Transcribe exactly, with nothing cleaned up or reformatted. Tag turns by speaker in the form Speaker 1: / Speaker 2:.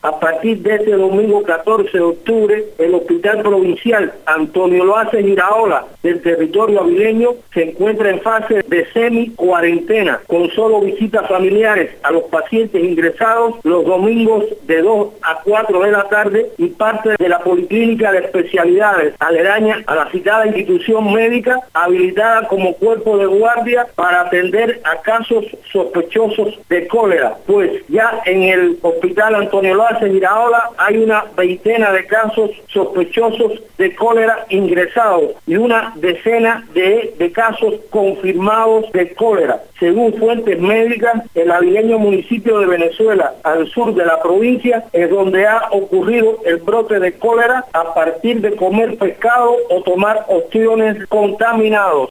Speaker 1: A partir de este domingo catorce de octubre, el Hospital Provincial Antonio Loaiza Iraola del territorio avileño se encuentra en fase de semi-cuarentena, con solo visitas familiares a los pacientes ingresados los domingos de dos a cuatro de la tarde y parte de la Policlínica de Especialidades aledaña a la citada institución médica habilitada como cuerpo de guardia para atender a casos sospechosos de cólera, pues ya en el Hospital Antonio Loaiza Iraola hay una veintena de casos sospechosos de cólera ingresados y una decena de, de casos confirmados de cólera. Según fuentes médicas, el avileño municipio de Venezuela, al sur de la provincia, es donde ha ocurrido el brote de cólera a partir de comer pescado o tomar ostiones contaminados.